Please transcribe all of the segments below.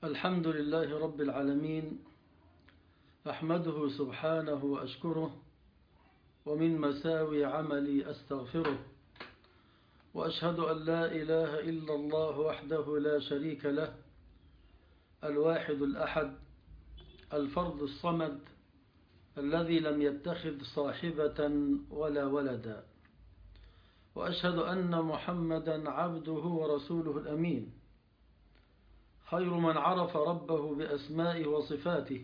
الحمد لله رب العالمين، أحمده سبحانه وأشكره، ومن مساوي عملي أستغفره، وأشهد أن لا إله إلا الله وحده لا شريك له، الواحد الأحد الفرد الصمد الذي لم يتخذ صاحبة ولا ولدا، وأشهد أن محمدا عبده ورسوله الأمين، خير من عرف ربه بأسمائه وصفاته،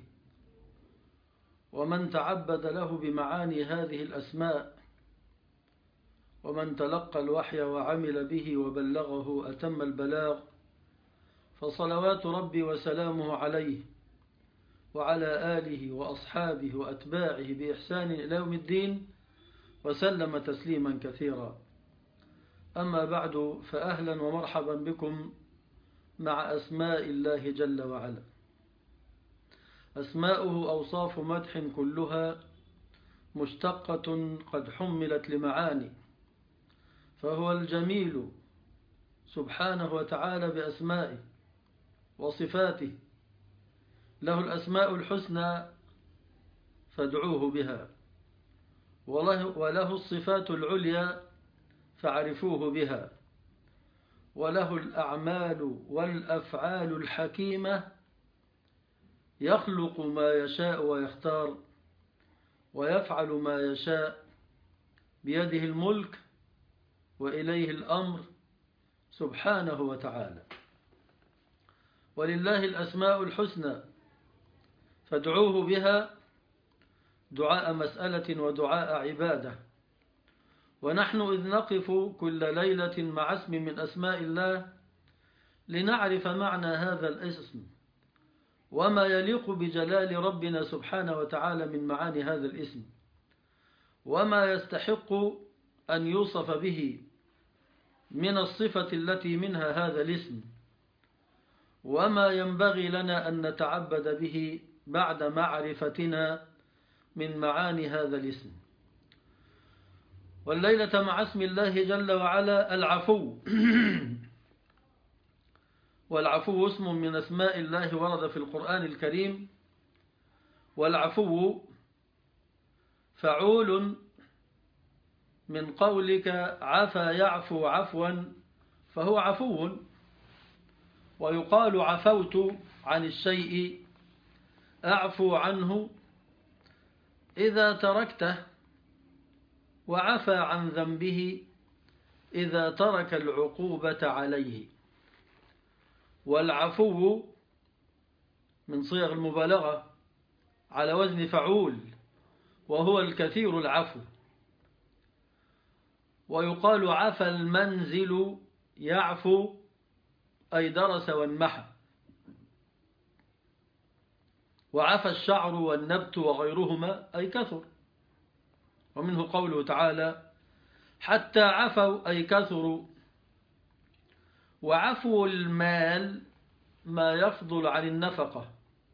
ومن تعبد له بمعاني هذه الأسماء، ومن تلقى الوحي وعمل به وبلغه أتم البلاغ، فصلوات ربي وسلامه عليه وعلى آله وأصحابه وأتباعه بإحسان إلى يوم الدين، وسلم تسليما كثيرا. أما بعد، فأهلا ومرحبا بكم مع أسماء الله جل وعلا. أسماؤه أوصاف مدح كلها مشتقة قد حملت لمعاني، فهو الجميل سبحانه وتعالى بأسمائه وصفاته، له الأسماء الحسنى فادعوه بها، وله الصفات العليا فاعرفوه بها، وله الأعمال والأفعال الحكيمة يخلق ما يشاء ويختار ويفعل ما يشاء، بيده الملك وإليه الأمر سبحانه وتعالى. ولله الأسماء الحسنى فادعوه بها دعاء مسألة ودعاء عبادة. ونحن إذ نقف كل ليلة مع اسم من أسماء الله لنعرف معنى هذا الاسم وما يليق بجلال ربنا سبحانه وتعالى من معاني هذا الاسم، وما يستحق أن يوصف به من الصفة التي منها هذا الاسم، وما ينبغي لنا أن نتعبد به بعد معرفتنا من معاني هذا الاسم. والليلة مع اسم الله جل وعلا العفو. والعفو اسم من أسماء الله ورد في القرآن الكريم، والعفو فعول من قولك عفا يعفو عفوا، فهو عفو. ويقال عفوت عن الشيء أعفو عنه إذا تركته، وعفى عن ذنبه إذا ترك العقوبة عليه. والعفو من صيغ المبالغة على وزن فعول، وهو الكثير العفو. ويقال عفى المنزل يعفو أي درس وانمحى. وعفى الشعر والنبت وغيرهما أي كثر. ومنه قوله تعالى حتى عفوا أي كثروا. وعفو المال ما يفضل عن النفقة.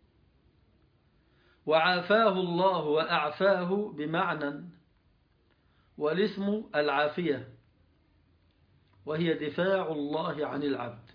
وعافاه الله وأعفاه بمعنى، والاسم العافية، وهي دفاع الله عن العبد.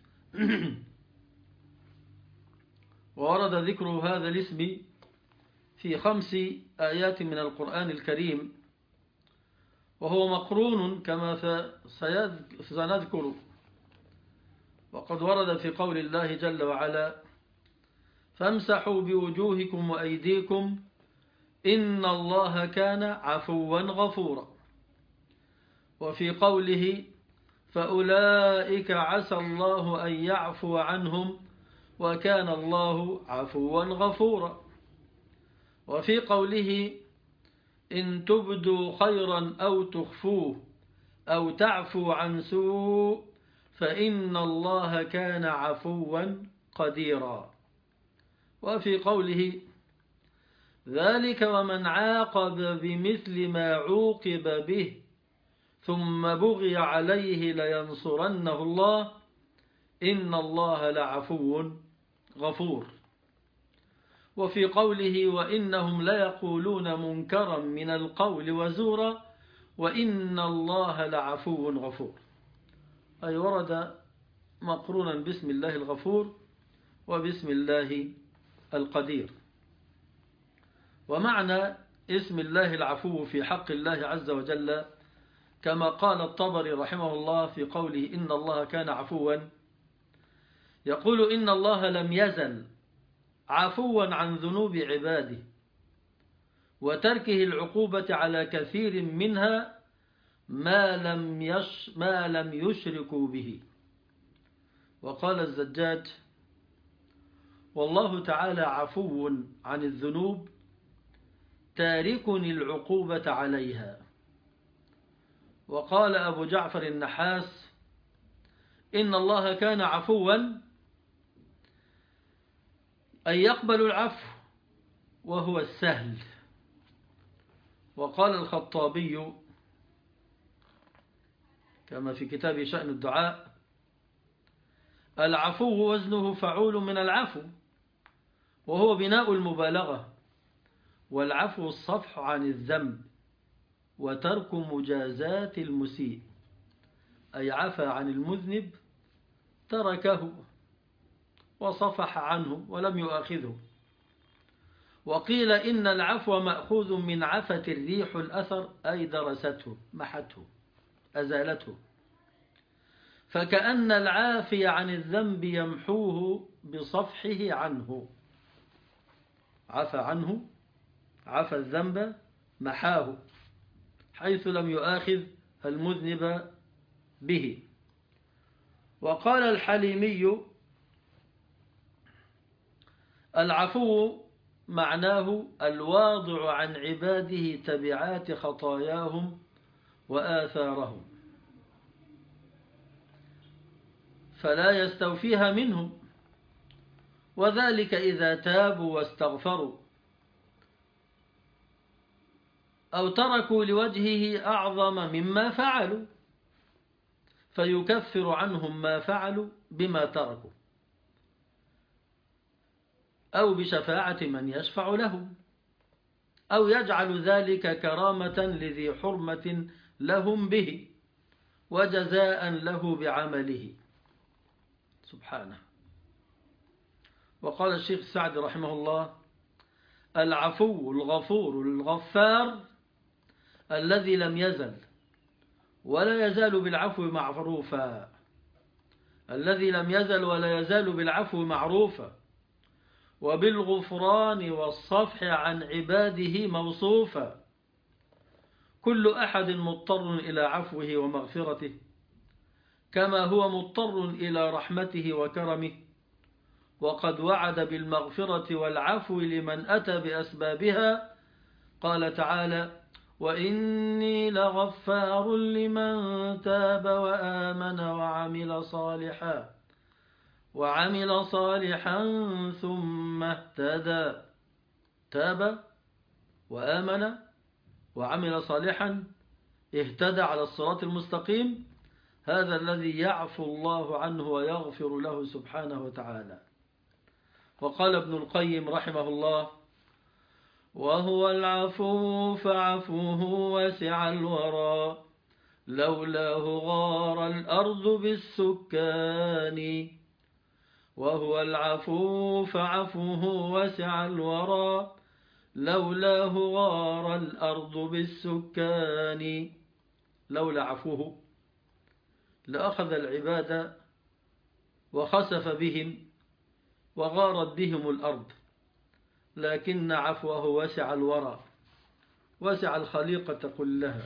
وورد ذكر هذا الاسم في 5 آيات من القرآن الكريم، وهو مقرون كما سنذكر. وقد ورد في قول الله جل وعلا فامسحوا بوجوهكم وأيديكم إن الله كان عفوا غفورا. وفي قوله فأولئك عسى الله أن يعفو عنهم وكان الله عفوا غفورا. وفي قوله إن تبدوا خيرا أو تخفوه أو تعفو عن سوء فإن الله كان عفوا قديرا. وفي قوله ذلك ومن عاقب بمثل ما عوقب به ثم بغي عليه لينصرنه الله إن الله لعفو غفور. وفي قوله وإنهم ليقولون منكرا من القول وزورا وإن الله لعفو غفور، أي ورد مقرونا باسم الله الغفور وبسم الله القدير. ومعنى اسم الله العفو في حق الله عز وجل كما قال الطبري رحمه الله في قوله إن الله كان عفوا، يقول إن الله لم يزل عفوا عن ذنوب عباده وتركه العقوبة على كثير منها ما لم يشركوا به. وقال الزجاج والله تعالى عفو عن الذنوب تارك العقوبة عليها. وقال أبو جعفر النحاس إن الله كان عفوا أن يقبل العفو وهو السهل. وقال الخطابي كما في كتاب شأن الدعاء العفو وزنه فعول من العفو، وهو بناء المبالغة، والعفو الصفح عن الذنب وترك مجازات المسيء، أي عفى عن المذنب تركه وصفح عنه ولم يؤاخذه. وقيل إن العفو مأخوذ من عفت الريح الأثر، أي درسته محته أزالته، فكأن العافي عن الذنب يمحوه بصفحه عنه، عفى عنه، عفى الذنب محاه حيث لم يؤاخذ المذنب به. وقال الحليمي العفو معناه الواضع عن عباده تبعات خطاياهم وآثارهم فلا يستوفيها منهم، وذلك إذا تابوا واستغفروا أو تركوا لوجهه أعظم مما فعلوا فيكفر عنهم ما فعلوا بما تركوا، أو بشفاعة من يشفع لهم، أو يجعل ذلك كرامة لذي حرمة لهم به وجزاء له بعمله سبحانه. وقال الشيخ سعد رحمه الله العفو الغفور الغفار الذي لم يزل ولا يزال بالعفو معروفا، الذي لم يزل ولا يزال بالعفو معروفا وبالغفران والصفح عن عباده موصوفا، كل أحد مضطر إلى عفوه ومغفرته كما هو مضطر إلى رحمته وكرمه، وقد وعد بالمغفرة والعفو لمن أتى بأسبابها. قال تعالى وإني لغفار لمن تاب وآمن وعمل صالحا ثم اهتدى. تاب وآمن وعمل صالحا اهتدى على الصراط المستقيم، هذا الذي يعفو الله عنه ويغفر له سبحانه وتعالى. وقال ابن القيم رحمه الله وهو العفو فعفوه وسع الورى لولاه غار الأرض بالسكان. وهو العفو فعفوه وسع الورى لولاه غار الأرض بالسكان. لولا عفوه لأخذ العباد وخسف بهم وغارت بهم الأرض، لكن عفوه وسع الورى، وسع الخليقة كلها.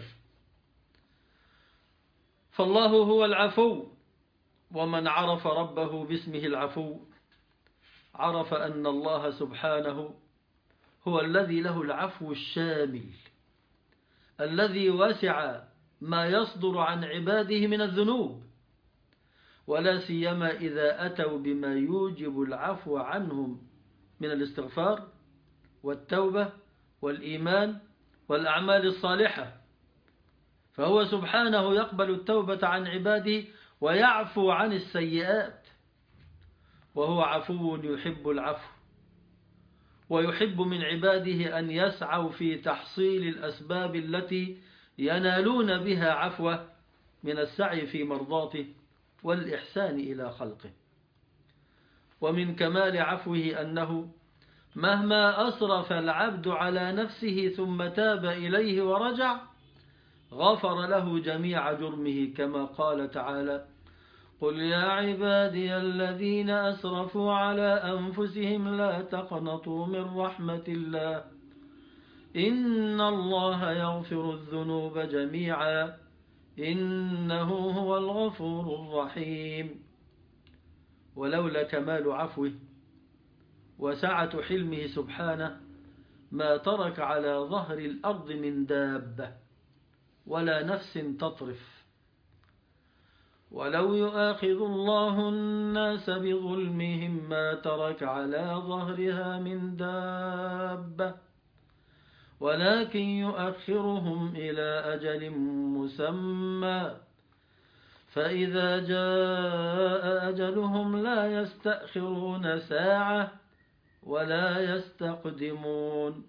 فالله هو العفو، ومن عرف ربه باسمه العفو عرف أن الله سبحانه هو الذي له العفو الشامل الذي وسع ما يصدر عن عباده من الذنوب، ولا سيما إذا أتوا بما يوجب العفو عنهم من الاستغفار والتوبة والإيمان والأعمال الصالحة، فهو سبحانه يقبل التوبة عن عباده ويعفو عن السيئات، وهو عفو يحب العفو، ويحب من عباده أن يسعوا في تحصيل الأسباب التي ينالون بها عفوه من السعي في مرضاته والإحسان إلى خلقه. ومن كمال عفوه أنه مهما أسرف العبد على نفسه ثم تاب إليه ورجع غفر له جميع جرمه، كما قال تعالى: قل يا عبادي الذين أسرفوا على أنفسهم لا تقنطوا من رحمة الله إن الله يغفر الذنوب جميعا إنه هو الغفور الرحيم. ولولا كمال عفوه وسعة حلمه سبحانه ما ترك على ظهر الأرض من دابة ولا نفس تطرف. ولو يؤاخذ الله الناس بظلمهم ما ترك على ظهرها من دابة ولكن يؤخرهم إلى أجل مسمى فإذا جاء أجلهم لا يستأخرون ساعة ولا يستقدمون.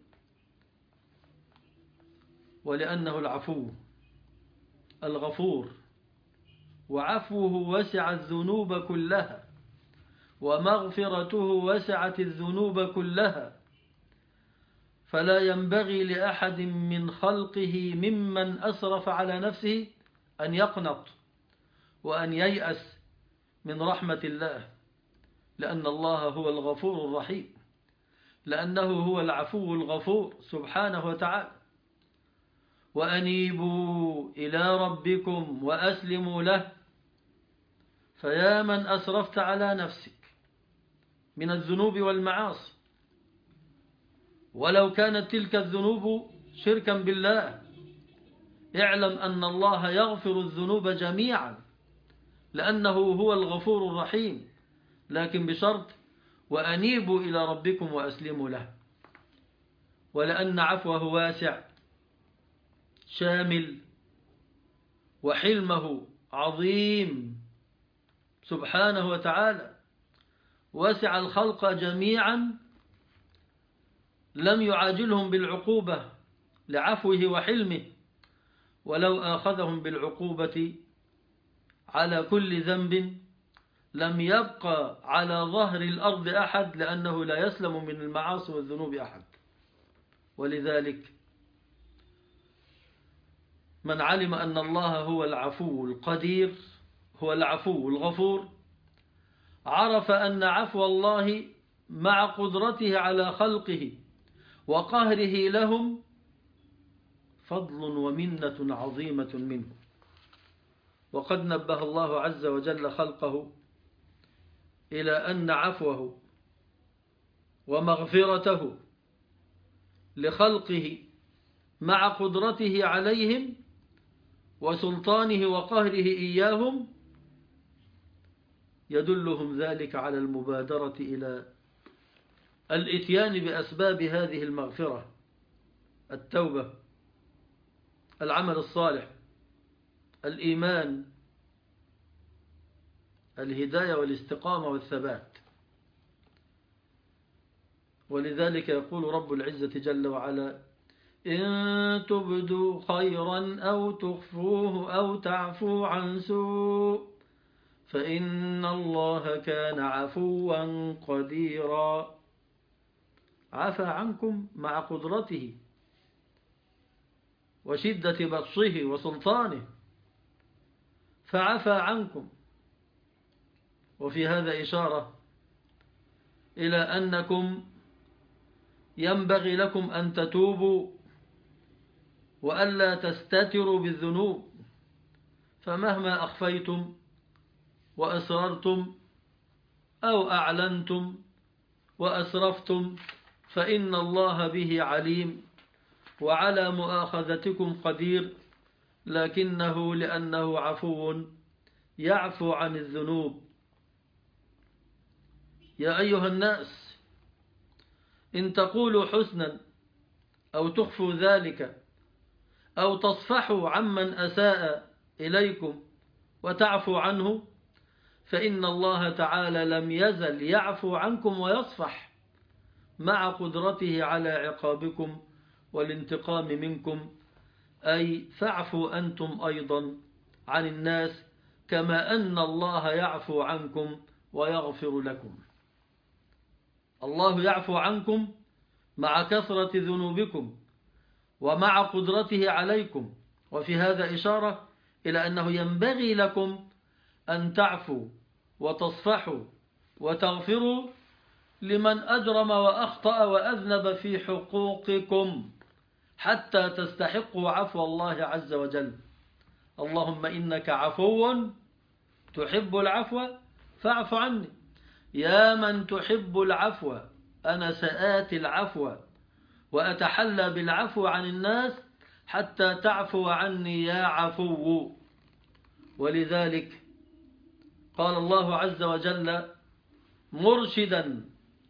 ولأنه العفو الغفور وعفوه وسع الذنوب كلها ومغفرته وسعت الذنوب كلها، فلا ينبغي لأحد من خلقه ممن أسرف على نفسه أن يقنط وأن ييأس من رحمة الله، لأن الله هو الغفور الرحيم، لأنه هو العفو الغفور سبحانه وتعالى. وأنيبوا إلى ربكم وأسلموا له. فيا من أسرفت على نفسك من الذنوب والمعاصي، ولو كانت تلك الذنوب شركا بالله، اعلم أن الله يغفر الذنوب جميعا لأنه هو الغفور الرحيم، لكن بشرط: وأنيبوا إلى ربكم وأسلموا له. ولأن عفوه واسع شامل وحلمه عظيم سبحانه وتعالى، وسع الخلق جميعا، لم يعاجلهم بالعقوبة لعفوه وحلمه، ولو آخذهم بالعقوبة على كل ذنب لم يبقى على ظهر الأرض أحد، لأنه لا يسلم من المعاصي والذنوب أحد. ولذلك من علم أن الله هو العفو القدير، هو العفو الغفور، عرف أن عفو الله مع قدرته على خلقه وقهره لهم فضل ومنة عظيمة منه. وقد نبه الله عز وجل خلقه إلى أن عفوه ومغفرته لخلقه مع قدرته عليهم وسلطانه وقهره إياهم يدلهم ذلك على المبادرة إلى الإتيان بأسباب هذه المغفرة: التوبة، العمل الصالح، الإيمان، الهداية والاستقامة والثبات. ولذلك يقول رب العزة جل وعلا: إن تبدوا خيرا أو تخفوه أو تعفو عن سوء فإن الله كان عفوا قديرا. عفى عنكم مع قدرته وشدة بطشه وسلطانه، فعفى عنكم. وفي هذا إشارة إلى أنكم ينبغي لكم أن تتوبوا وألا تستتروا بالذنوب، فمهما أخفيتم وأسررتم أو أعلنتم وأسرفتم فإن الله به عليم وعلى مؤاخذتكم قدير، لكنه لأنه عفو يعفو عن الذنوب. يا أيها الناس، إن تقولوا حسنا أو تخفوا ذلك أو تصفحوا عمن أساء إليكم وتعفو عنه فإن الله تعالى لم يزل يعفو عنكم ويصفح مع قدرته على عقابكم والانتقام منكم، أي فاعفوا أنتم أيضا عن الناس كما أن الله يعفو عنكم ويغفر لكم. الله يعفو عنكم مع كثرة ذنوبكم ومع قدرته عليكم. وفي هذا إشارة إلى أنه ينبغي لكم أن تعفوا وتصفحوا وتغفروا لمن أجرم وأخطأ وأذنب في حقوقكم حتى تستحقوا عفو الله عز وجل. اللهم إنك عفو تحب العفو فاعف عني. يا من تحب العفو أنا سآتي العفو وأتحلى بالعفو عن الناس حتى تعفو عني يا عفو. ولذلك قال الله عز وجل مرشدا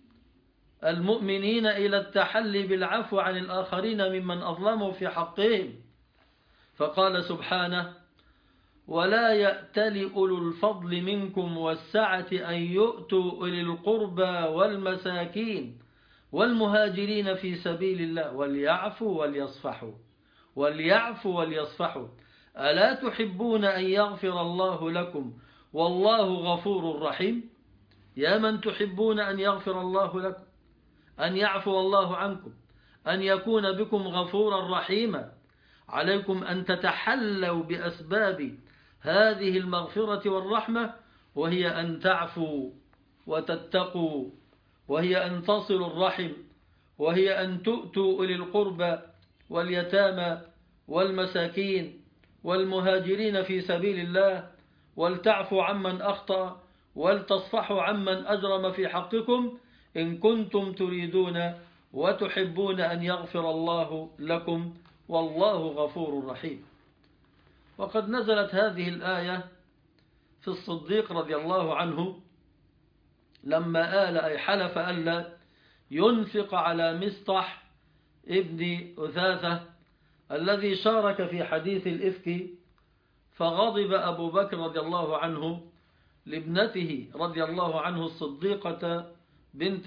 المؤمنين إلى التحلي بالعفو عن الآخرين ممن أظلموا في حقهم، فقال سبحانه ولا يأتل أولو الفضل منكم والسعة أن يؤتوا أولي القربى والمساكين والمهاجرين في سبيل الله وليعفوا وليصفحوا وليعفوا وليصفحوا ألا تحبون أن يغفر الله لكم والله غفور رحيم. يا من تحبون أن يغفر الله لكم، أن يعفو الله عنكم، أن يكون بكم غفورا رحيما، عليكم أن تتحلوا بأسباب هذه المغفرة والرحمة، وهي أن تعفوا وتتقوا، وهي أن تصلوا الرحم، وهي أن تؤتوا أولي القربى واليتامى والمساكين والمهاجرين في سبيل الله، ولتعفوا عمن أخطأ، ولتصفحوا عمن أجرم في حقكم، إن كنتم تريدون وتحبون أن يغفر الله لكم والله غفور رحيم. وقد نزلت هذه الآية في الصديق رضي الله عنه لما آل أي حلف ألا ينفق على مصطح ابن أثاثة الذي شارك في حديث الإفك، فغضب أبو بكر رضي الله عنه لابنته رضي الله عنه الصديقة بنت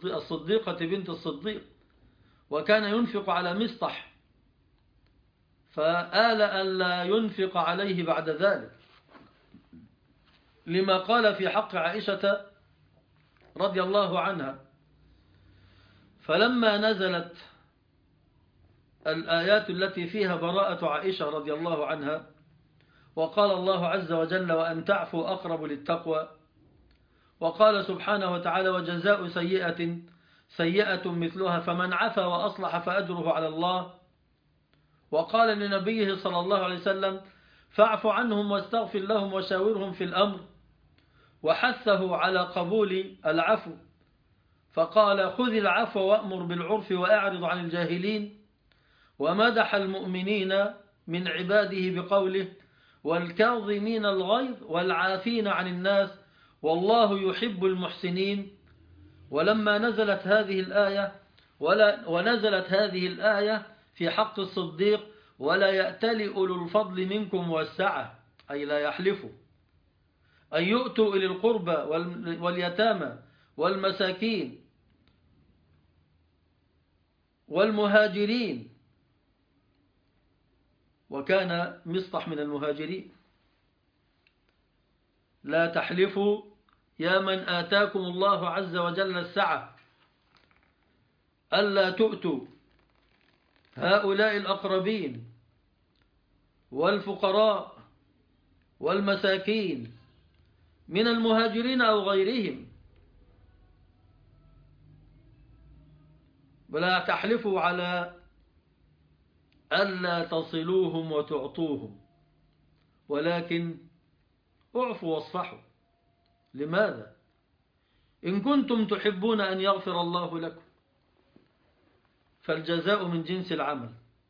الصديق، وكان ينفق على مصطح، فآل ألا ينفق عليه بعد ذلك لما قال في حق عائشة رضي الله عنها. فلما نزلت الآيات التي فيها براءة عائشة رضي الله عنها، وقال الله عز وجل وأن تعفوا أقرب للتقوى، وقال سبحانه وتعالى وجزاء سيئة مثلها فمن عفا وأصلح فأجره على الله، وقال لنبيه صلى الله عليه وسلم فاعف عنهم واستغفر لهم وشاورهم في الأمر، وحثه على قبول العفو، فقال خذ العفو وأمر بالعرف وأعرض عن الجاهلين، ومدح المؤمنين من عباده بقوله والكاظمين الغيظ والعافين عن الناس والله يحب المحسنين. ولما نزلت هذه الآية ونزلت هذه الآية في حق الصديق ولا يأتل أولو الفضل منكم والسعة، أي لا يحلفوا، أن يؤتوا إلى القربى واليتامى والمساكين والمهاجرين، وكان مصطح من المهاجرين. لا تحلفوا يا من آتاكم الله عز وجل السعة ألا تؤتوا هؤلاء الأقربين والفقراء والمساكين من المهاجرين أو غيرهم، ولا تحلفوا على ألا تصلوهم وتعطوهم، ولكن اعفوا واصفحوا. لماذا؟ إن كنتم تحبون أن يغفر الله لكم، فالجزاء من جنس العمل.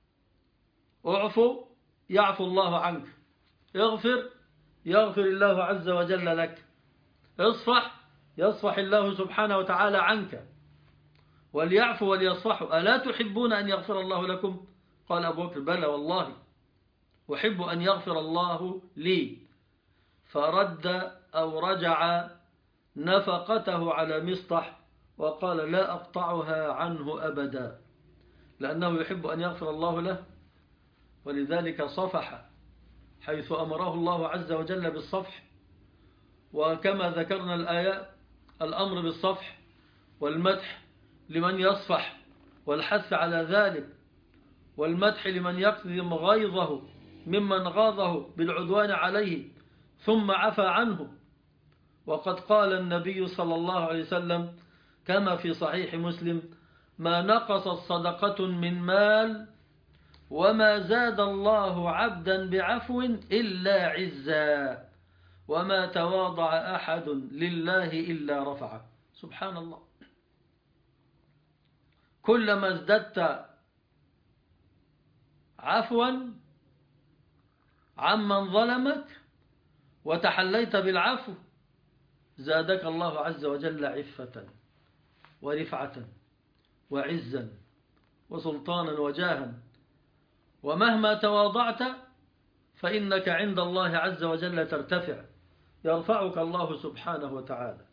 اعفوا يعفو الله عنك، اغفر يغفر الله عز وجل لك، اصفح يصفح الله سبحانه وتعالى عنك، وليعفوا وليصفحوا. ألا تحبون أن يغفر الله لكم؟ قال أبو بكر بلى والله أحب أن يغفر الله لي، فرد أو رجع نفقته على مصطح وقال لا أقطعها عنه أبدا، لأنه يحب أن يغفر الله له، ولذلك صفح حيث أمره الله عز وجل بالصفح. وكما ذكرنا الآيات الأمر بالصفح والمدح لمن يصفح والحث على ذلك، والمدح لمن يكظم غيظه ممن غاضه بالعدوان عليه ثم عفى عنه. وقد قال النبي صلى الله عليه وسلم كما في صحيح مسلم: ما نقصت صدقة من مال وما زاد الله عبدا بعفو إلا عزا، وما تواضع أحد لله إلا رفعه. سبحان الله. كلما ازددت عفوا عمن ظلمك وتحليت بالعفو زادك الله عز وجل عفة ورفعة وعزا وسلطانا وجاها. ومهما تواضعت فإنك عند الله عز وجل ترتفع، يرفعك الله سبحانه وتعالى.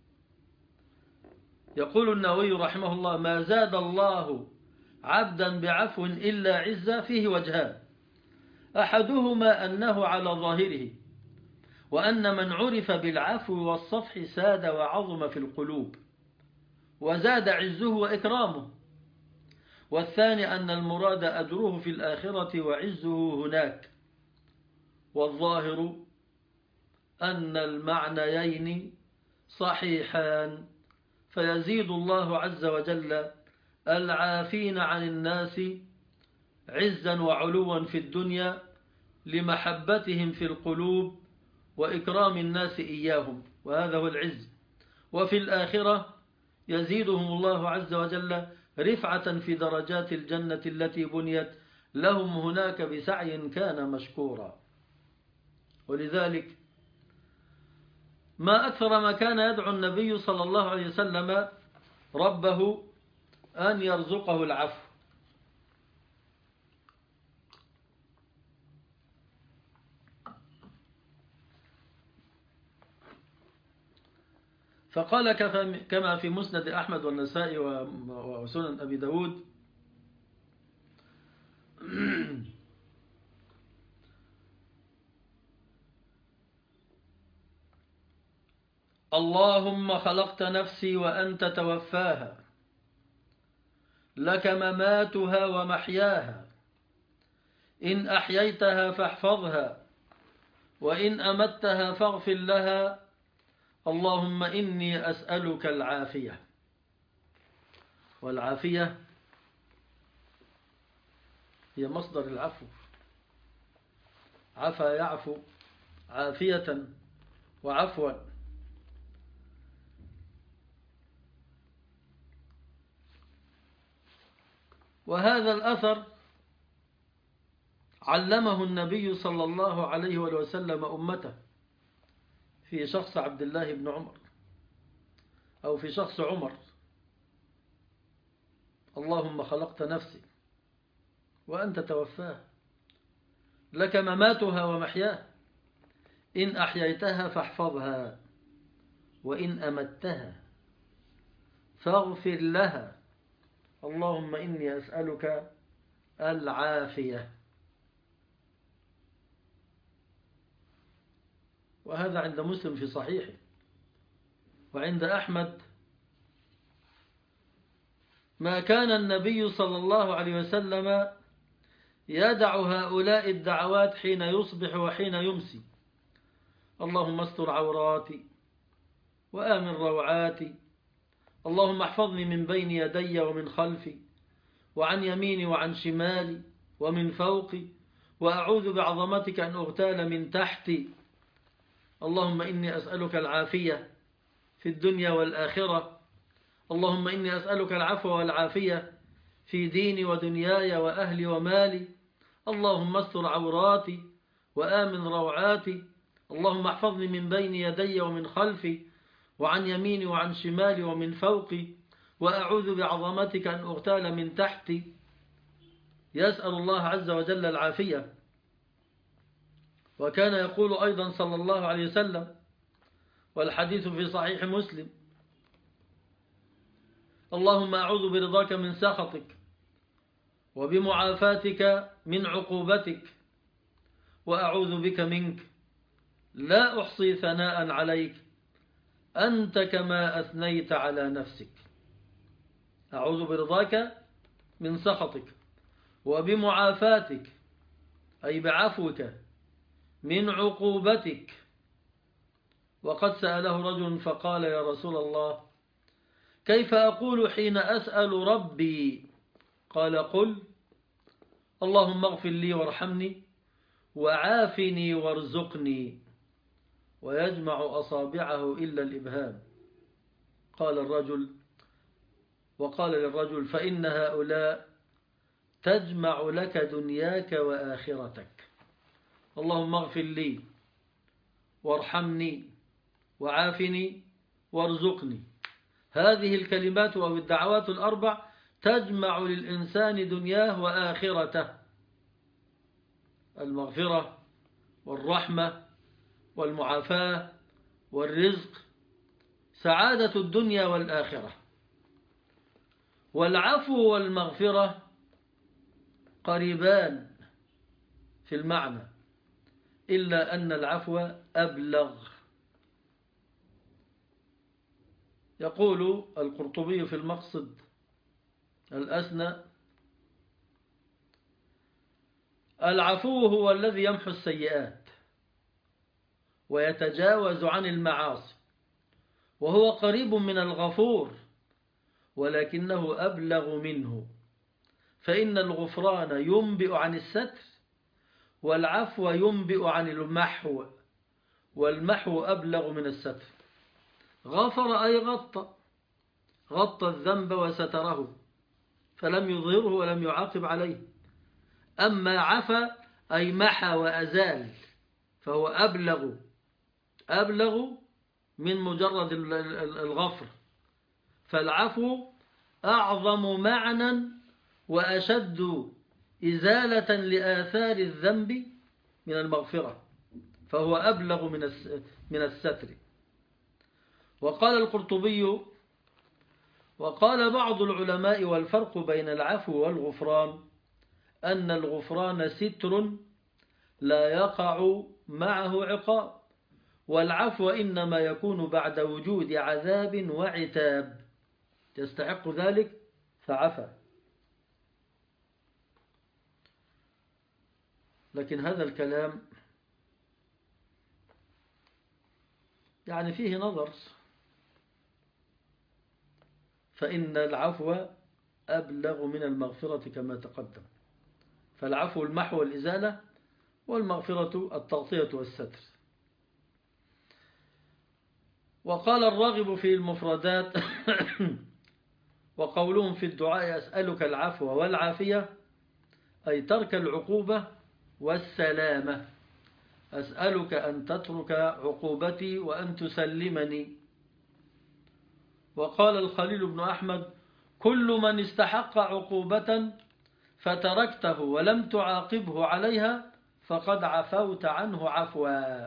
يقول النووي رحمه الله: ما زاد الله عبدا بعفو إلا عزا، فيه وجهان: أحدهما أنه على ظاهره، وأن من عرف بالعفو والصفح ساد وعظم في القلوب وزاد عزه وإكرامه. والثاني أن المراد أجره في الآخرة وعزه هناك. والظاهر أن المعنيين صحيحان، فيزيد الله عز وجل العافين عن الناس عزا وعلوا في الدنيا لمحبتهم في القلوب وإكرام الناس إياهم، وهذا هو العز. وفي الآخرة يزيدهم الله عز وجل رفعة في درجات الجنة التي بنيت لهم هناك بسعي كان مشكورا. ولذلك ما أكثر ما كان يدعو النبي صلى الله عليه وسلم ربه أن يرزقه العفو. فقال كما في مسند أحمد والنسائي وسنن أبي داود: اللهم خلقت نفسي وأنت توفاها، لك مماتها ومحياها، إن أحييتها فاحفظها، وإن أمتها فاغفر لها، اللهم إني أسألك العافية. والعافية هي مصدر العفو، عفا يعفو عافية وعفوا. وهذا الأثر علمه النبي صلى الله عليه وسلم أمته في شخص عبد الله بن عمر، أو في شخص عمر: اللهم خلقت نفسي وأنت توفاها، لك مماتها ومحياها، إن أحييتها فاحفظها، وإن أمتها فاغفر لها، اللهم إني أسألك العافية. وهذا عند مسلم في صحيحه، وعند أحمد: ما كان النبي صلى الله عليه وسلم يدع هؤلاء الدعوات حين يصبح وحين يمسي: اللهم استر عوراتي وآمن روعاتي، اللهم احفظني من بين يدي ومن خلفي وعن يميني وعن شمالي ومن فوقي، وأعوذ بعظمتك أن أغتال من تحتي، اللهم إني أسألك العافية في الدنيا والآخرة، اللهم إني أسألك العفو والعافية في ديني ودنياي وأهلي ومالي، اللهم استر عوراتي وآمن روعاتي، اللهم احفظني من بين يدي ومن خلفي وعن يميني وعن شمالي ومن فوقي، وأعوذ بعظمتك أن أغتال من تحتي. يسأل الله عز وجل العافية. وكان يقول أيضا صلى الله عليه وسلم، والحديث في صحيح مسلم: اللهم أعوذ برضاك من سخطك وبمعافاتك من عقوبتك، وأعوذ بك منك، لا أحصي ثناء عليك، أنت كما أثنيت على نفسك. أعوذ برضاك من سخطك، وبمعافاتك أي بعفوك من عقوبتك. وقد سأله رجل فقال يا رسول الله كيف أقول حين أسأل ربي؟ قال قل اللهم اغفر لي وارحمني وعافني وارزقني، ويجمع أصابعه إلا الإبهام. وقال للرجل فإن هؤلاء تجمع لك دنياك وآخرتك. اللهم اغفر لي وارحمني وعافني وارزقني، هذه الكلمات أو الدعوات الأربع تجمع للإنسان دنياه وآخرته، المغفرة والرحمة والمعافاة والرزق، سعادة الدنيا والآخرة. والعفو والمغفرة قريبان في المعنى، إلا أن العفو أبلغ. يقول القرطبي في المقصد الأسنى العفو هو الذي يمحو السيئات ويتجاوز عن المعاصي، وهو قريب من الغفور ولكنه أبلغ منه، فإن الغفران ينبئ عن الستر والعفو ينبئ عن المحو، والمحو أبلغ من الستر. غفر أي غطى الذنب وستره فلم يظهره ولم يعاقب عليه. أما عفا أي محى وأزال، فهو أبلغ من مجرد الغفر. فالعفو أعظم معنى وأشد إزالة لآثار الذنب من المغفرة، فهو أبلغ من الستر. وقال القرطبي وقال بعض العلماء والفرق بين العفو والغفران أن الغفران ستر لا يقع معه عقاب، والعفو إنما يكون بعد وجود عذاب وعتاب يستحق ذلك فعفى. لكن هذا الكلام يعني فيه نظر، فإن العفو أبلغ من المغفرة كما تقدم، فالعفو المحو والإزالة، والمغفرة التغطية والستر. وقال الراغب في المفردات وقولهم في الدعاء أسألك العفو والعافية أي ترك العقوبة والسلامة، أسألك أن تترك عقوبتي وأن تسلمني. وقال الخليل بن أحمد كل من استحق عقوبة فتركته ولم تعاقبه عليها فقد عفوت عنه عفوا.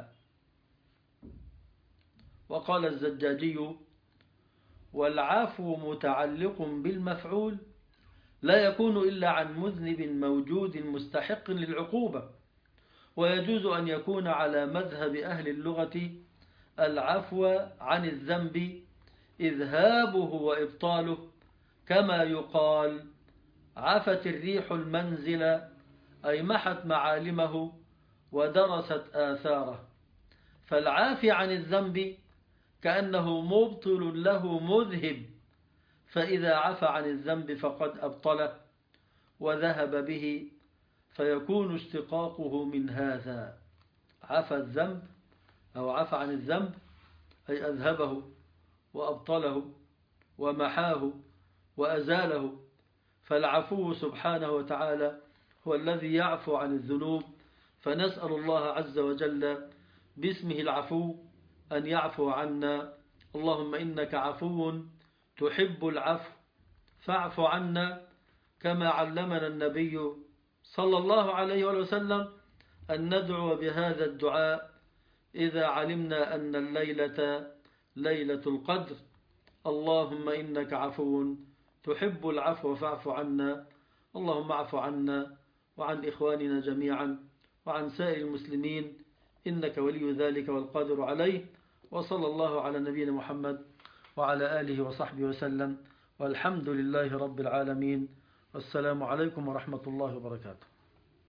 وقال الزجاجي والعفو متعلق بالمفعول لا يكون إلا عن مذنب موجود مستحق للعقوبة، ويجوز أن يكون على مذهب أهل اللغة العفو عن الذنب إذهابه وإبطاله، كما يقال عفت الريح المنزل أي محت معالمه ودرست آثاره. فالعافي عن الذنب كأنه مبطل له مذهب، فإذا عفى عن الذنب فقد أبطله وذهب به، فيكون اشتقاقه من هذا، عفى الذنب أو عفى عن الذنب أي أذهبه وأبطله ومحاه وأزاله. فالعفو سبحانه وتعالى هو الذي يعفو عن الذنوب، فنسأل الله عز وجل باسمه العفو أن يعفو عنا. اللهم إنك عفو تحب العفو فاعف عنا، كما علمنا النبي صلى الله عليه وسلم أن ندعو بهذا الدعاء إذا علمنا أن الليلة ليلة القدر. اللهم إنك عفو تحب العفو فاعف عنا. اللهم اعف عنا وعن إخواننا جميعا وعن سائر المسلمين، إنك ولي ذلك والقادر عليه. وصلى الله على نبينا محمد وعلى آله وصحبه وسلم، والحمد لله رب العالمين. والسلام عليكم ورحمة الله وبركاته.